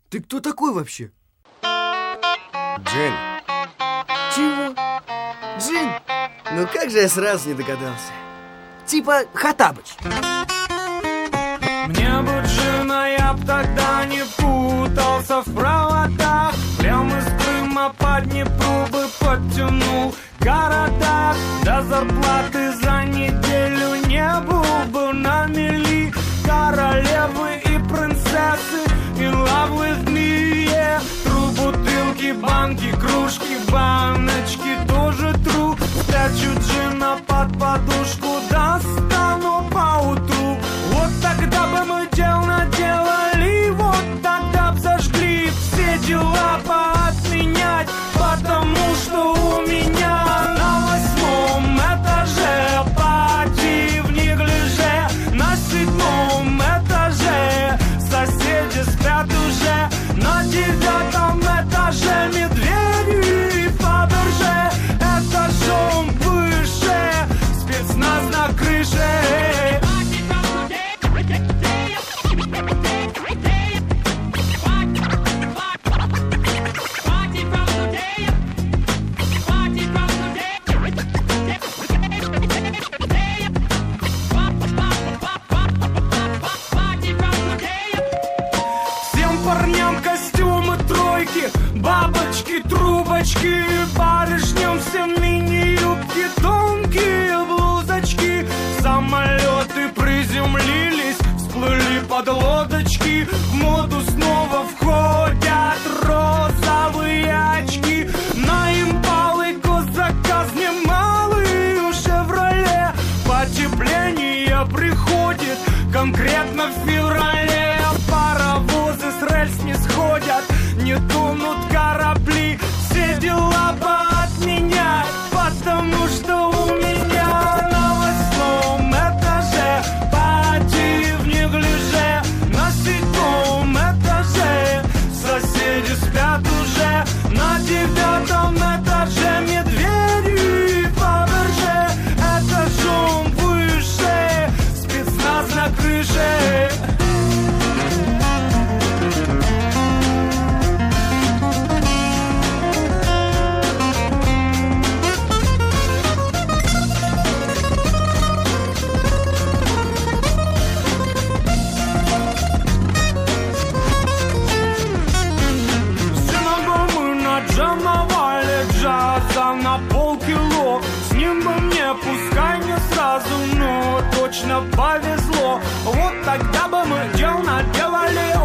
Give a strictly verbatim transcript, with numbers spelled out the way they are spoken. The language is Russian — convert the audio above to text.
Ты кто такой вообще? Джин. Чего? Джин? Ну как же я сразу не догадался. Типа Хоттабыч. Мне бы джина, я б тогда не путался в проводах. Прямо из Крыма по Днепру бы подтянул города. До зарплаты за неделю не был бы на мели. Королевы и принцессы in love with me, yeah. Тру, бутылки, банки, кружки, баночки тоже тру. Спрячу джина под подушку, достану поутру. Вот тогда бы мы дел наделали, вот тогда б зажгли все дела поотменять, потому что у меня на восьмом этаже пати в неглиже, на седьмом этаже соседи спят уже, на девятом этаже медведи и Фаберже, этажом выше спецназ на крыше. Парням костюмы тройки, бабочки, трубочки, барышням все мини-юбки, тонкие блузочки. Самолеты приземлились, всплыли под лодочки. В моду снова входят розовые очки. На импалы госзаказ немалый у «Шевроле». Потепление приходит конкретно в феврале. Паровозы с рельс не сходят, не тонут корабли. Все дела поотменять, потому что у меня на восьмом этаже пати в неглиже, на седьмом этаже соседи спят уже, на девятом этаже медведи и Фаберже, этажом выше спецназ на крыше. Джамовали джаза на полкило. С ним бы мне пускай не сразу, но точно повезло. Вот тогда бы мы дел наделали.